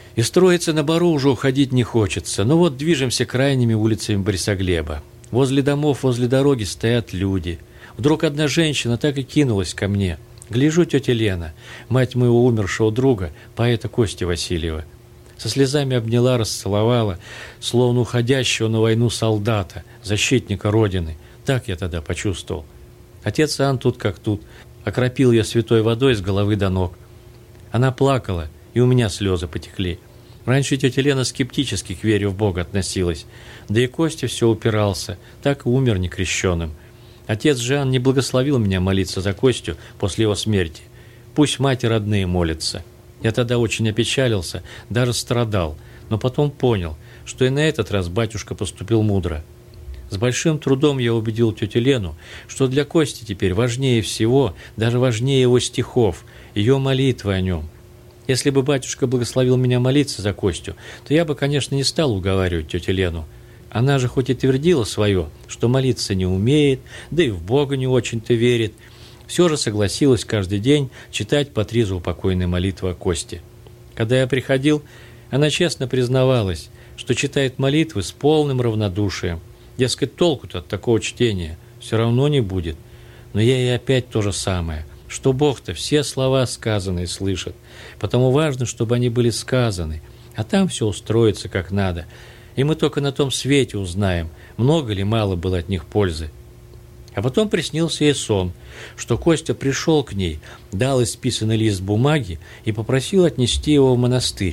И строиться на бару уже уходить не хочется. Но вот движемся крайними улицами Борисоглеба. Возле домов, возле дороги стоят люди. Вдруг одна женщина так и кинулась ко мне. Гляжу, тетя Лена, мать моего умершего друга, поэта Кости Васильева. Со слезами обняла, расцеловала, словно уходящего на войну солдата, защитника Родины. Так я тогда почувствовал. Отец Иоанн тут как тут. Окропил я святой водой с головы до ног. Она плакала, и у меня слезы потекли. Раньше тетя Лена скептически к вере в Бога относилась. Да и Костя все упирался, так и умер некрещенным. Отец Жан не благословил меня молиться за Костю после его смерти. Пусть мать и родные молятся. Я тогда очень опечалился, даже страдал, но потом понял, что и на этот раз батюшка поступил мудро. С большим трудом я убедил тетю Лену, что для Кости теперь важнее всего, даже важнее его стихов, ее молитвы о нем. Если бы батюшка благословил меня молиться за Костю, то я бы, конечно, не стал уговаривать тетю Лену. Она же хоть и твердила свое, что молиться не умеет, да и в Бога не очень-то верит, все же согласилась каждый день читать по 3 заупокойные молитвы о Косте. Когда я приходил, она честно признавалась, что читает молитвы с полным равнодушием. Дескать, толку-то от такого чтения все равно не будет. Но я ей опять то же самое, что Бог-то все слова сказанные слышит, потому важно, чтобы они были сказаны, а там все устроится как надо. И мы только на том свете узнаем, много ли мало было от них пользы. А потом приснился ей сон, что Костя пришел к ней, дал исписанный лист бумаги и попросил отнести его в монастырь.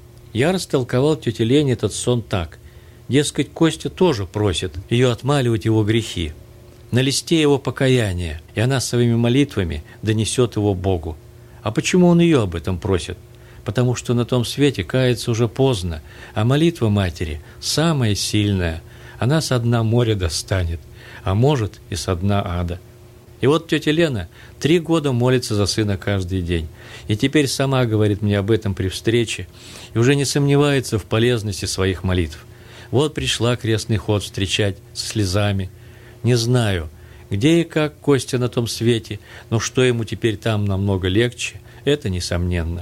Я растолковал тете Лене этот сон так. Дескать, Костя тоже просит ее отмаливать его грехи. На листе его покаяние, и она своими молитвами донесет его Богу. А почему он ее об этом просит? Потому что на том свете каяться уже поздно, а молитва матери самая сильная. Она со дна моря достанет, а может и со дна ада. И вот тетя Лена 3 года молится за сына каждый день. И теперь сама говорит мне об этом при встрече и уже не сомневается в полезности своих молитв. Вот пришла крестный ход встречать со слезами. Не знаю, где и как Костя на том свете, но что ему теперь там намного легче, это несомненно.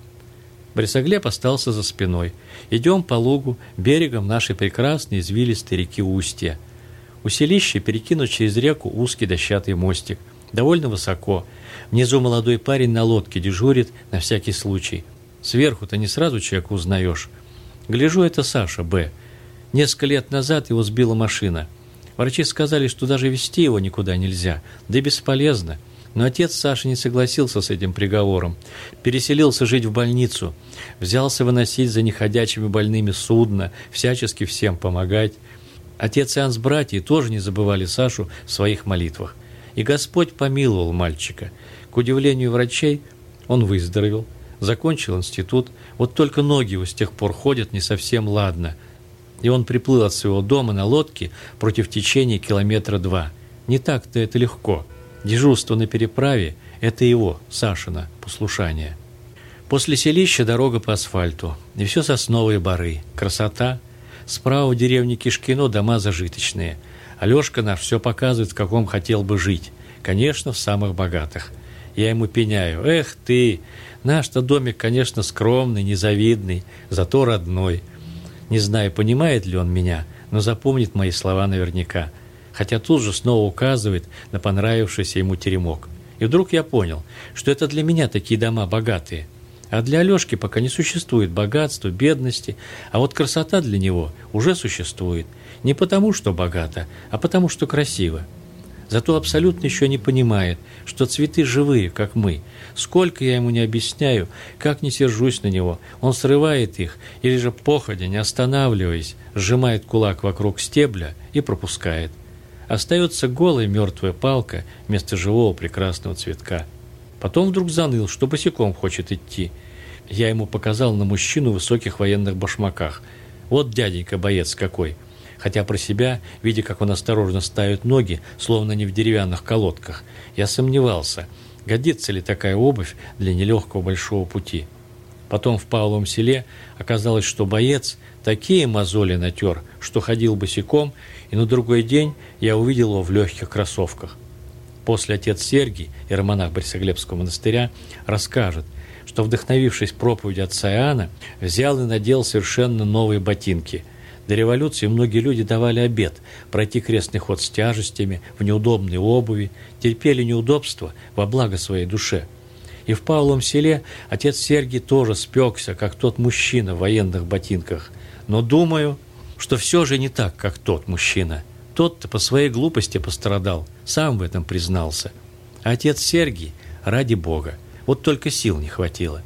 Борисоглеб остался за спиной. Идем по лугу, берегом нашей прекрасной извилистой реки Устья. У селища перекинут через реку узкий дощатый мостик. Довольно высоко. Внизу молодой парень на лодке дежурит на всякий случай. Сверху-то не сразу человека узнаешь. Гляжу, это Саша Б. Несколько лет назад его сбила машина. Врачи сказали, что даже везти его никуда нельзя, да и бесполезно. Но отец Саши не согласился с этим приговором. Переселился жить в больницу. Взялся выносить за неходячими больными судно, всячески всем помогать. Отец Иоанн с братьей тоже не забывали Сашу в своих молитвах. И Господь помиловал мальчика. К удивлению врачей, он выздоровел, закончил институт. Вот только ноги его с тех пор ходят не совсем ладно. И он приплыл от своего дома на лодке против течения 2 километра. Не так-то это легко. Дежурство на переправе – это его, Сашина, послушание. После селища дорога по асфальту, и все сосновые боры. Красота. Справа в деревне Кишкино дома зажиточные. Алешка наш все показывает, в каком хотел бы жить. Конечно, в самых богатых. Я ему пеняю: эх ты, наш-то домик, конечно, скромный, незавидный, зато родной. Не знаю, понимает ли он меня, но запомнит мои слова наверняка. Хотя тут же снова указывает на понравившийся ему теремок. И вдруг я понял, что это для меня такие дома богатые. А для Алешки пока не существует богатства, бедности, а вот красота для него уже существует. Не потому, что богато, а потому, что красиво. Зато абсолютно еще не понимает, что цветы живые, как мы. Сколько я ему не объясняю, как не сержусь на него, он срывает их, или же походя, не останавливаясь, сжимает кулак вокруг стебля и пропускает. Остается голая мертвая палка вместо живого прекрасного цветка. Потом вдруг заныл, что босиком хочет идти. Я ему показал на мужчину в высоких военных башмаках. Вот дяденька боец какой. Хотя про себя, видя, как он осторожно ставит ноги, словно не в деревянных колодках, я сомневался, годится ли такая обувь для нелегкого большого пути. Потом в Павловом селе оказалось, что боец такие мозоли натер, что ходил босиком, и на другой день я увидел его в легких кроссовках. После отец Сергий, иеромонах Борисоглебского монастыря, расскажет, что, вдохновившись проповедью отца Иоанна, взял и надел совершенно новые ботинки. До революции многие люди давали обет пройти крестный ход с тяжестями, в неудобной обуви, терпели неудобства во благо своей душе. И в Павловом селе отец Сергий тоже спекся, как тот мужчина в военных ботинках. Но думаю, что все же не так, как тот мужчина. Тот-то по своей глупости пострадал, сам в этом признался. А отец Сергий, ради Бога, вот только сил не хватило.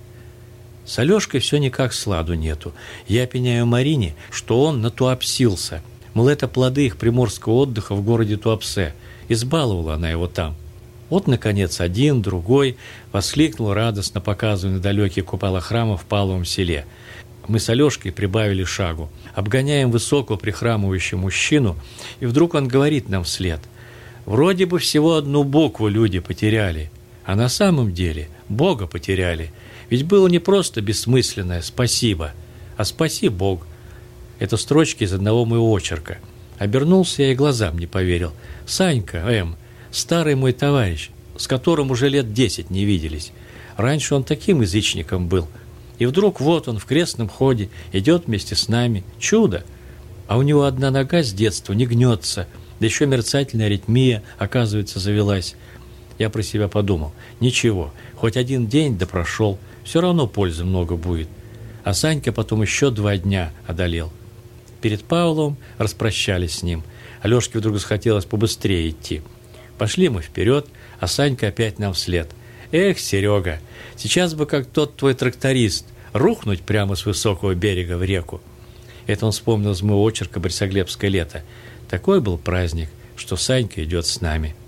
С Алешкой все никак сладу нету. Я пеняю Марине, что он на Туапсился. Мол, это плоды их приморского отдыха в городе Туапсе. Избаловала она его там. Вот, наконец, один, другой воскликнул радостно, показывая на далекие купола храма в Павловом селе. Мы с Алешкой прибавили шагу. Обгоняем высокого прихрамывающего мужчину, и вдруг он говорит нам вслед: «Вроде бы всего одну букву люди потеряли, а на самом деле Бога потеряли. Ведь было не просто бессмысленное «спасибо», а «спаси Бог». Это строчки из одного моего очерка. Обернулся я и глазам не поверил. Санька М., старый мой товарищ, с которым уже лет 10 не виделись. Раньше он таким язычником был. И вдруг вот он в крестном ходе идет вместе с нами. Чудо! А у него одна нога с детства не гнется, да еще мерцательная аритмия, оказывается, завелась. Я про себя подумал: ничего, хоть один день да прошел, все равно пользы много будет. А Санька потом еще 2 дня одолел. Перед Павлом распрощались с ним. Алешке вдруг захотелось побыстрее идти. Пошли мы вперед, а Санька опять нам вслед. «Эх, Серега, сейчас бы, как тот твой тракторист, рухнуть прямо с высокого берега в реку». Это он вспомнил из моего очерка «Борисоглебское лето». Такой был праздник, что Санька идет с нами.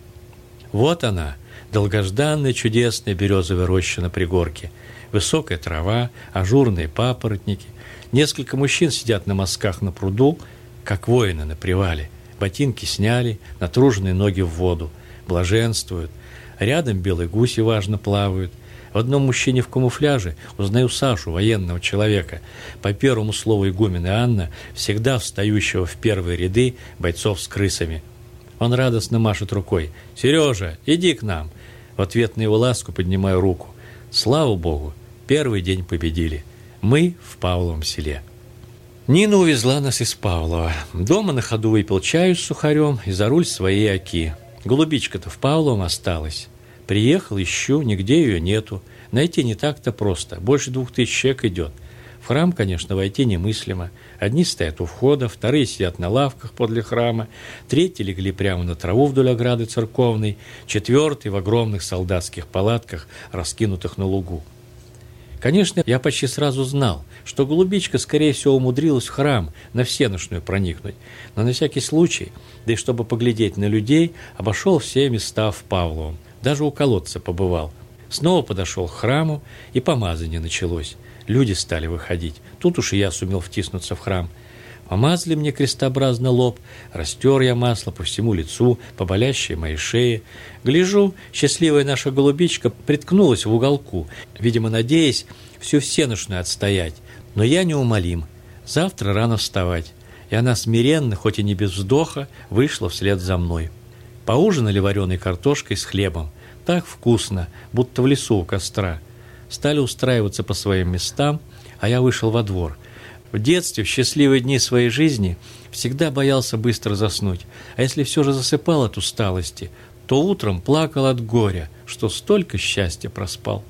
Вот она, долгожданная чудесная березовая роща на пригорке. Высокая трава, ажурные папоротники. Несколько мужчин сидят на мостках на пруду, как воины на привале. Ботинки сняли, натруженные ноги в воду. Блаженствуют. Рядом белые гуси важно плавают. В одном мужчине в камуфляже узнаю Сашу, военного человека, по первому слову игумена Анна, всегда встающего в первые ряды бойцов с крысами. Он радостно машет рукой. «Сережа, иди к нам!» В ответ на его ласку поднимаю руку. Слава Богу, первый день победили. Мы в Павловом селе. Нина увезла нас из Павлова. Дома на ходу выпил чаю с сухарем и за руль своей оки. Голубичка-то в Павловом осталась. Приехал, ищу, нигде ее нету. Найти не так-то просто. Больше 2000 человек идет. В храм, конечно, войти немыслимо. Одни стоят у входа, вторые сидят на лавках подле храма, третьи легли прямо на траву вдоль ограды церковной, четвертый в огромных солдатских палатках, раскинутых на лугу. Конечно, я почти сразу знал, что голубичка, скорее всего, умудрилась в храм на всенощную проникнуть, но на всякий случай, да и чтобы поглядеть на людей, обошел все места в Павловом, даже у колодца побывал. Снова подошел к храму, и помазание началось. Люди стали выходить. Тут уж и я сумел втиснуться в храм. Помазали мне крестообразно лоб, растер я масло по всему лицу, по болящей моей шее. Гляжу, счастливая наша голубичка приткнулась в уголку, видимо, надеясь всю всенощную отстоять. Но я неумолим. Завтра рано вставать. И она смиренно, хоть и не без вздоха, вышла вслед за мной. Поужинали вареной картошкой с хлебом. Так вкусно, будто в лесу у костра. Стали устраиваться по своим местам, а я вышел во двор. В детстве, в счастливые дни своей жизни, всегда боялся быстро заснуть, а если все же засыпал от усталости, то утром плакал от горя, что столько счастья проспал.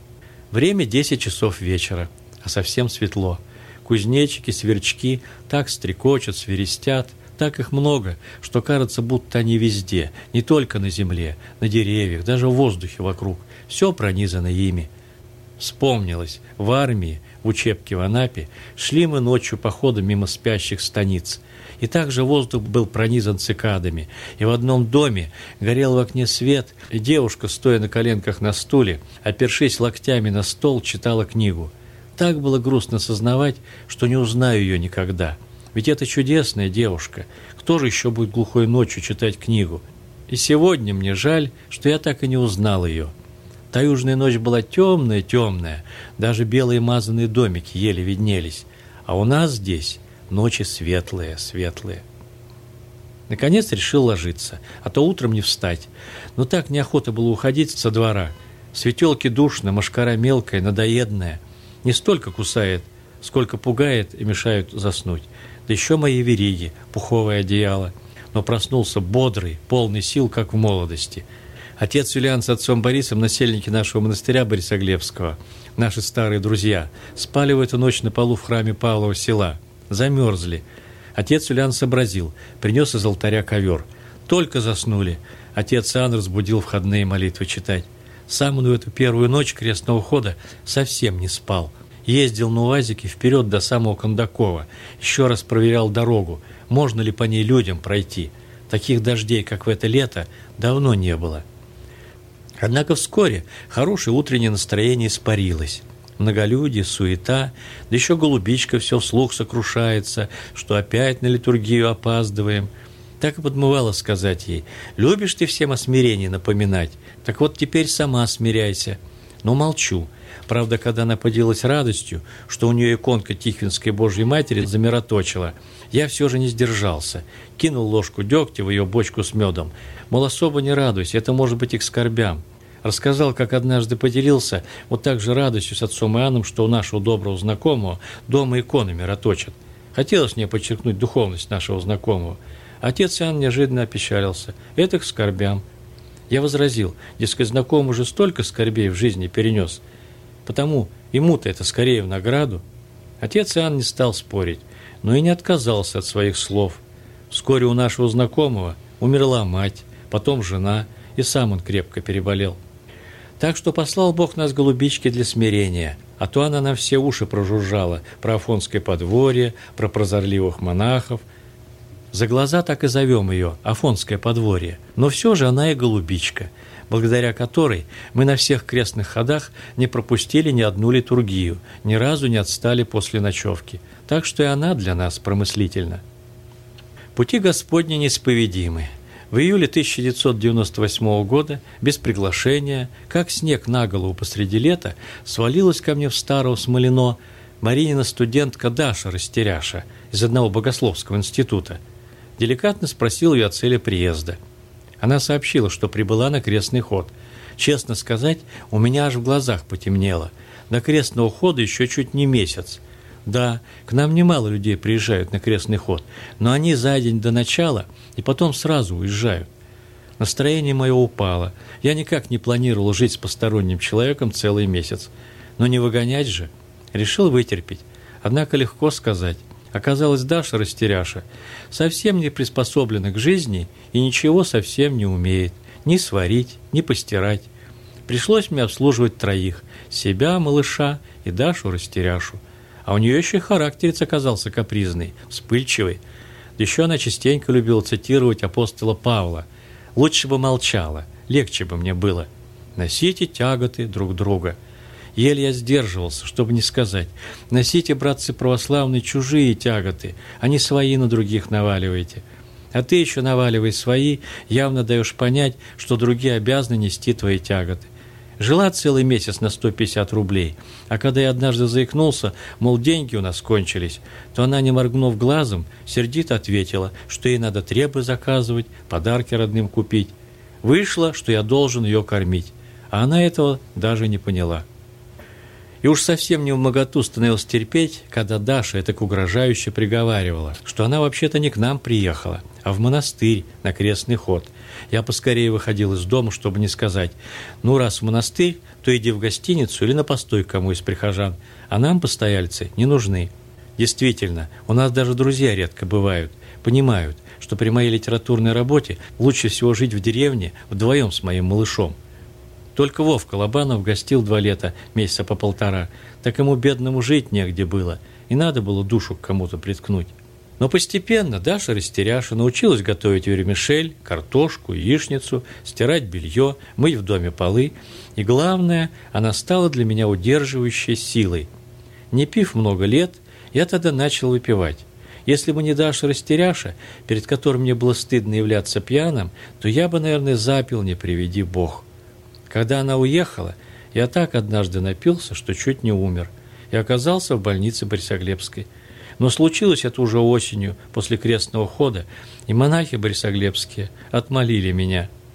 Время 10 часов вечера, а совсем светло. Кузнечики, сверчки так стрекочут, свиристят, так их много, что кажется, будто они везде, не только на земле, на деревьях, даже в воздухе вокруг. Все пронизано ими. Вспомнилось, в армии, в учебке в Анапе, шли мы ночью походом мимо спящих станиц. И также воздух был пронизан цикадами, и в одном доме горел в окне свет, и девушка, стоя на коленках на стуле, опершись локтями на стол, читала книгу. Так было грустно сознавать, что не узнаю ее никогда. Ведь это чудесная девушка. Кто же еще будет глухой ночью читать книгу? И сегодня мне жаль, что я так и не узнал ее. Та южная ночь была темная, даже белые мазанные домики еле виднелись. А у нас здесь ночи светлые. Наконец решил ложиться, а то утром не встать. Но так неохота было уходить со двора. В светелке душно, мошкара мелкая, надоедная. Не столько кусает, сколько пугает и мешает заснуть. Да еще мои вериги, пуховое одеяло. Но проснулся бодрый, полный сил, как в молодости. Отец Юлиан с отцом Борисом, насельники нашего монастыря Борисоглебского, наши старые друзья, спали в эту ночь на полу в храме Павлова села. Замерзли. Отец Юлиан сообразил, принес из алтаря ковер. Только заснули. Отец Иоанн разбудил входные молитвы читать. Сам он в эту первую ночь крестного хода совсем не спал. Ездил на УАЗике вперед до самого Кондакова. Еще раз проверял дорогу, можно ли по ней людям пройти. Таких дождей, как в это лето, давно не было. Однако вскоре хорошее утреннее настроение испарилось. Многолюдие, суета, да еще голубичка все вслух сокрушается, что опять на литургию опаздываем. Так и подмывало сказать ей: «Любишь ты всем о смирении напоминать, так вот теперь сама смиряйся». Но молчу. Правда, когда она поделилась радостью, что у нее иконка Тихвинской Божьей Матери замироточила, я все же не сдержался. Кинул ложку дегтя в ее бочку с медом. Мол, особо не радуйся, это может быть и к скорбям. Рассказал, как однажды поделился вот так же радостью с отцом Иоанном, что у нашего доброго знакомого дома иконы мироточат. Хотелось мне подчеркнуть духовность нашего знакомого. Отец Иоанн неожиданно опечалился. Это к скорбям. Я возразил, дескать, знакомый уже столько скорбей в жизни перенес, потому ему-то это скорее в награду. Отец Иоанн не стал спорить, но и не отказался от своих слов. Вскоре у нашего знакомого умерла мать, потом жена, и сам он крепко переболел. Так что послал Бог нас, голубички, для смирения, а то она на все уши прожужжала про Афонское подворье, про прозорливых монахов. За глаза так и зовем ее Афонское подворье, но все же она и голубичка, благодаря которой мы на всех крестных ходах не пропустили ни одну литургию, ни разу не отстали после ночевки, так что и она для нас промыслительна. Пути Господни неисповедимы. В июле 1998 года, без приглашения, как снег на голову посреди лета, свалилась ко мне в Старово-Смолино Маринина студентка Даша Растеряша из одного богословского института. Деликатно спросил ее о цели приезда. Она сообщила, что прибыла на крестный ход. Честно сказать, у меня аж в глазах потемнело. До крестного хода еще чуть не месяц. Да, к нам немало людей приезжают на крестный ход, но они за день до начала и потом сразу уезжают. Настроение мое упало. Я никак не планировал жить с посторонним человеком целый месяц. Но не выгонять же. Решил вытерпеть. Однако легко сказать. Оказалось, Даша Растеряша совсем не приспособлена к жизни и ничего совсем не умеет. Ни сварить, ни постирать. Пришлось мне обслуживать троих. Себя, малыша и Дашу Растеряшу. А у нее еще и характерец оказался капризный, вспыльчивый. Да еще она частенько любила цитировать апостола Павла. «Лучше бы молчала, легче бы мне было. Носите тяготы друг друга». Еле я сдерживался, чтобы не сказать: «Носите, братцы православные, чужие тяготы, а не свои на других наваливайте». А ты еще наваливай свои, явно даешь понять, что другие обязаны нести твои тяготы. Жила целый месяц на 150 рублей, а когда я однажды заикнулся, мол, деньги у нас кончились, то она, не моргнув глазом, сердито ответила, что ей надо требы заказывать, подарки родным купить. Вышло, что я должен ее кормить, а она этого даже не поняла. И уж совсем не вмоготу становилось терпеть, когда Даша так угрожающе приговаривала, что она вообще-то не к нам приехала, а в монастырь на крестный ход. Я поскорее выходил из дома, чтобы не сказать: «Ну, раз в монастырь, то иди в гостиницу или на постой к кому из прихожан, а нам, постояльцы, не нужны». Действительно, у нас даже друзья редко бывают, понимают, что при моей литературной работе лучше всего жить в деревне вдвоем с моим малышом. Только Вовка Лобанов гостил 2 лета, месяца по 1,5, так ему, бедному, жить негде было, и надо было душу к кому-то приткнуть. Но постепенно Даша Растеряша научилась готовить вермишель, картошку, яичницу, стирать белье, мыть в доме полы, и, главное, она стала для меня удерживающей силой. Не пив много лет, я тогда начал выпивать. Если бы не Даша Растеряша, перед которой мне было стыдно являться пьяным, то я бы, наверное, запил, не приведи Бог. Когда она уехала, я так однажды напился, что чуть не умер, и оказался в больнице Борисоглебской. Но случилось это уже осенью, после крестного хода, и монахи борисоглебские отмолили меня.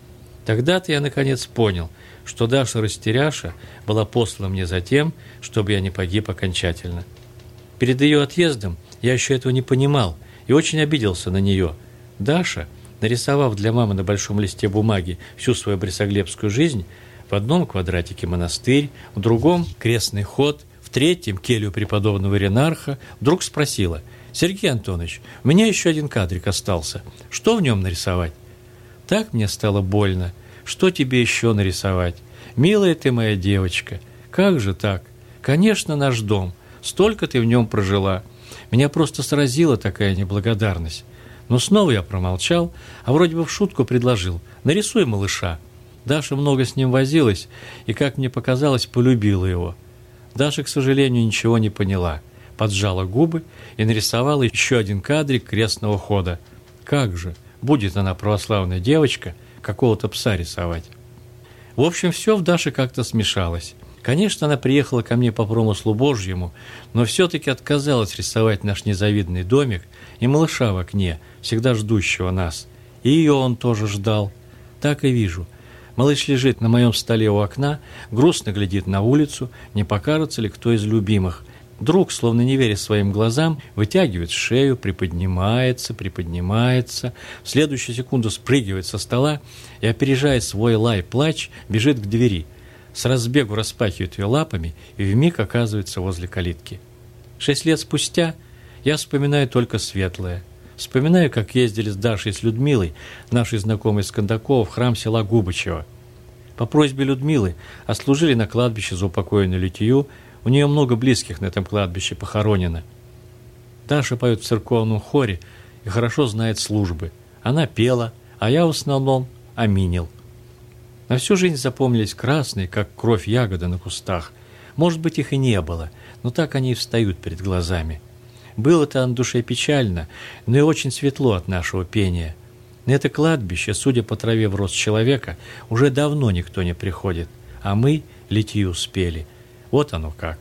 Тогда-то я наконец понял, что Даша-растеряша была послана мне за тем, чтобы я не погиб окончательно. Перед ее отъездом я еще этого не понимал и очень обиделся на нее. Даша, нарисовав для мамы на большом листе бумаги всю свою борисоглебскую жизнь, в одном квадратике монастырь, в другом крестный ход, в третьем келью преподобного Ренарха, вдруг спросила: «Сергей Антонович, у меня еще один кадрик остался. Что в нем нарисовать?» Так мне стало больно. Что тебе еще нарисовать? Милая ты моя девочка, как же так? Конечно, наш дом. Столько ты в нем прожила. Меня просто сразила такая неблагодарность. Но снова я промолчал, а вроде бы в шутку предложил: нарисуй малыша. Даша много с ним возилась и, как мне показалось, полюбила его. Даша, к сожалению, ничего не поняла. Поджала губы и нарисовала еще один кадрик крестного хода. Как же, будет она, православная девочка, какого-то пса рисовать. В общем, все в Даше как-то смешалось. Конечно, она приехала ко мне по промыслу Божьему, но все-таки отказалась рисовать наш незавидный домик и малыша в окне, всегда ждущего нас. И ее он тоже ждал. Так и вижу. Малыш лежит на моем столе у окна, грустно глядит на улицу, не покажется ли кто из любимых. Вдруг, словно не веря своим глазам, вытягивает шею, приподнимается, в следующую секунду спрыгивает со стола и, опережая свой лай-плач, бежит к двери. С разбегу распахивает ее лапами и вмиг оказывается возле калитки. 6 лет спустя я вспоминаю только светлое. Вспоминаю, как ездили с Дашей и с Людмилой, нашей знакомой с Кондакова, в храм села Губычево. По просьбе Людмилы отслужили на кладбище за упокоенную Литию. У нее много близких на этом кладбище похоронено. Даша поет в церковном хоре и хорошо знает службы. Она пела, а я в основном аминил. На всю жизнь запомнились красные, как кровь, ягоды на кустах. Может быть, их и не было, но так они и встают перед глазами. Было-то на душе печально, но и очень светло от нашего пения. На это кладбище, судя по траве в рост человека, уже давно никто не приходит, а мы Литию спели. Вот оно как.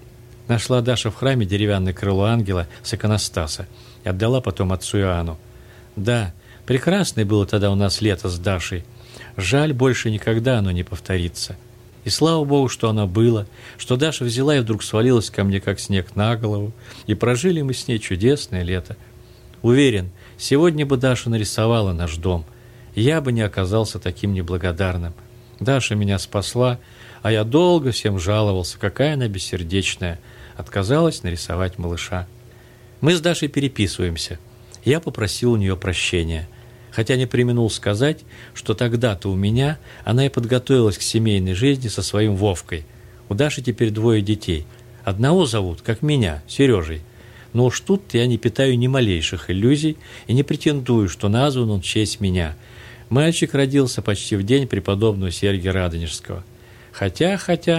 Нашла Даша в храме деревянное крыло ангела с иконостаса и отдала потом отцу Иоанну. Да, прекрасное было тогда у нас лето с Дашей. Жаль, больше никогда оно не повторится. И слава Богу, что оно было, что Даша взяла и вдруг свалилась ко мне, как снег на голову, и прожили мы с ней чудесное лето. Уверен, сегодня бы Даша нарисовала наш дом, и я бы не оказался таким неблагодарным. Даша меня спасла, а я долго всем жаловался, какая она бессердечная. Отказалась нарисовать малыша. Мы с Дашей переписываемся. Я попросил у нее прощения. Хотя не преминул сказать, что тогда-то у меня она и подготовилась к семейной жизни со своим Вовкой. У Даши теперь 2 детей. Одного зовут, как меня, Сережей. Но уж тут я не питаю ни малейших иллюзий и не претендую, что назван он в честь меня. Мальчик родился почти в день преподобного Сергия Радонежского. Хотя,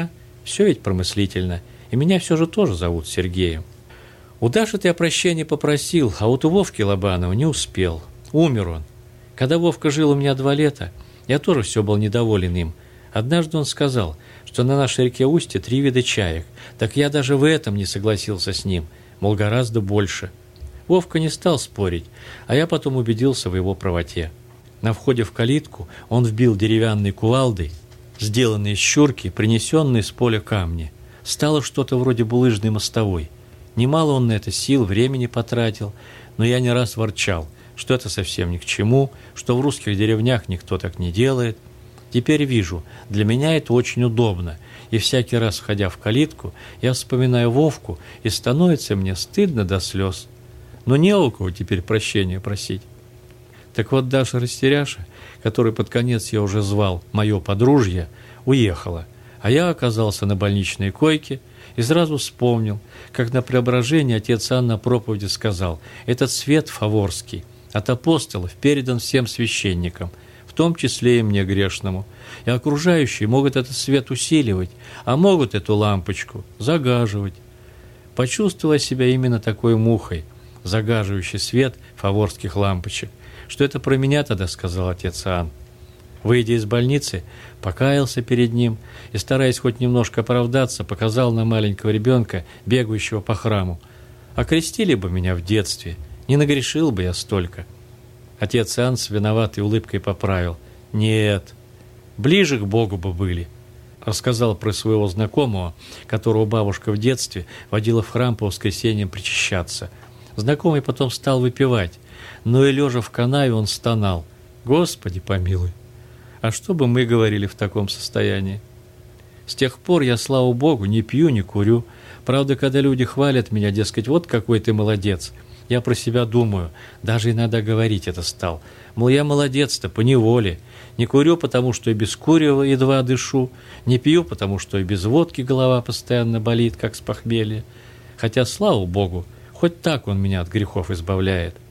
все ведь промыслительно, и меня все же тоже зовут Сергеем. У Даши-то я прощения попросил, а вот у Вовки Лобанова не успел. Умер он. Когда Вовка жил у меня 2 лета, я тоже все был недоволен им. Однажды он сказал, что на нашей реке Устье 3 вида чаек, так я даже в этом не согласился с ним, мол, гораздо больше. Вовка не стал спорить, а я потом убедился в его правоте. На входе в калитку он вбил деревянной кувалдой, сделанные из щурки, принесенные с поля камни. Стало что-то вроде булыжной мостовой. Немало он на это сил, времени потратил, но я не раз ворчал, что это совсем ни к чему, что в русских деревнях никто так не делает. Теперь вижу, для меня это очень удобно, и всякий раз, входя в калитку, я вспоминаю Вовку, и становится мне стыдно до слез. Но не у кого теперь прощения просить. Так вот, Даша-растеряша, которую под конец я уже звал «моё подружье», уехала, а я оказался на больничной койке и сразу вспомнил, как на преображении отец Иоанн на проповеди сказал: «Этот свет фаворский от апостолов передан всем священникам, в том числе и мне грешному, и окружающие могут этот свет усиливать, а могут эту лампочку загаживать». Почувствовала себя именно такой мухой, загаживающей свет фаворских лампочек, что это про меня тогда сказал отец Иоанн. Выйдя из больницы, покаялся перед ним и, стараясь хоть немножко оправдаться, показал на маленького ребенка, бегающего по храму. Окрестили бы меня в детстве, не нагрешил бы я столько. Отец Иоанн с виноватой улыбкой поправил: «Нет, ближе к Богу бы были. Рассказал про своего знакомого, которого бабушка в детстве водила в храм по воскресеньям причащаться. Знакомый потом стал выпивать, но и лежа в канаве он стонал: «Господи помилуй!» А что бы мы говорили в таком состоянии? С тех пор я, слава Богу, не пью, не курю. Правда, когда люди хвалят меня, дескать, вот какой ты молодец, я про себя думаю, даже иногда говорить это стал. Мол, я молодец-то, поневоле. Не курю, потому что и без курева едва дышу. Не пью, потому что и без водки голова постоянно болит, как с похмелья. Хотя, слава Богу, хоть так он меня от грехов избавляет.